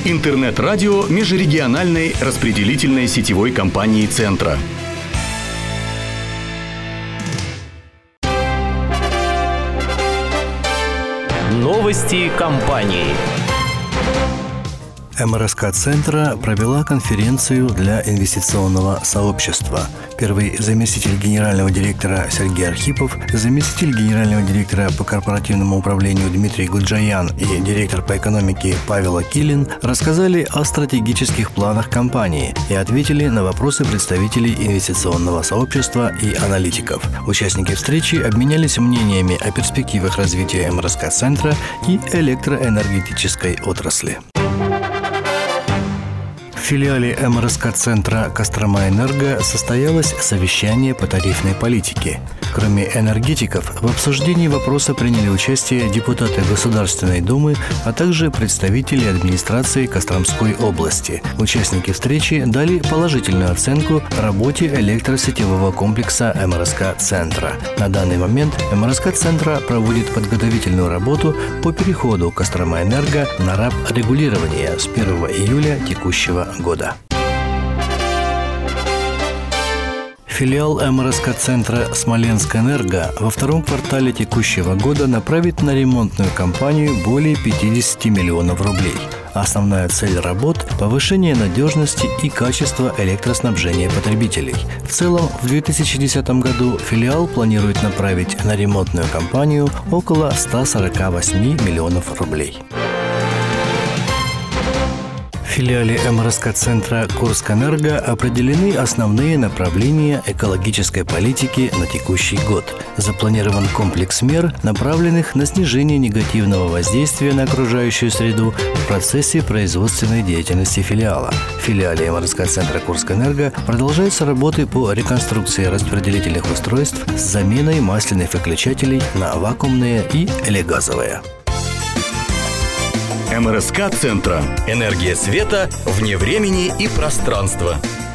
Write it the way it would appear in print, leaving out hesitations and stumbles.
Интернет-радио межрегиональной распределительной сетевой компании «Центра». Новости компании. МРСК «Центра» провела конференцию для инвестиционного сообщества. Первый заместитель генерального директора Сергей Архипов, заместитель генерального директора по корпоративному управлению Дмитрий Гуджаян и директор по экономике Павел Акилин рассказали о стратегических планах компании и ответили на вопросы представителей инвестиционного сообщества и аналитиков. Участники встречи обменялись мнениями о перспективах развития МРСК «Центра» и электроэнергетической отрасли. В филиале МРСК «Центра» «Кострома-Энерго» состоялось совещание по тарифной политике. Кроме энергетиков, в обсуждении вопроса приняли участие депутаты Государственной Думы, а также представители администрации Костромской области. Участники встречи дали положительную оценку работе электросетевого комплекса МРСК «Центра». На данный момент МРСК «Центра» проводит подготовительную работу по переходу Кострома-Энерго на РАП-регулирование с 1 июля текущего года. Филиал МРСК «Центра» «Смоленск-Энерго» во втором квартале текущего года направит на ремонтную кампанию более 50 миллионов рублей. Основная цель работ – повышение надежности и качества электроснабжения потребителей. В целом, в 2010 году филиал планирует направить на ремонтную кампанию около 148 миллионов рублей. В филиале МРСК «Центра» Курскэнерго определены основные направления экологической политики на текущий год. Запланирован комплекс мер, направленных на снижение негативного воздействия на окружающую среду в процессе производственной деятельности филиала. В филиале МРСК «Центра» Курскэнерго продолжаются работы по реконструкции распределительных устройств с заменой масляных выключателей на вакуумные или газовые. МРСК «Центра». Энергия света вне времени и пространства.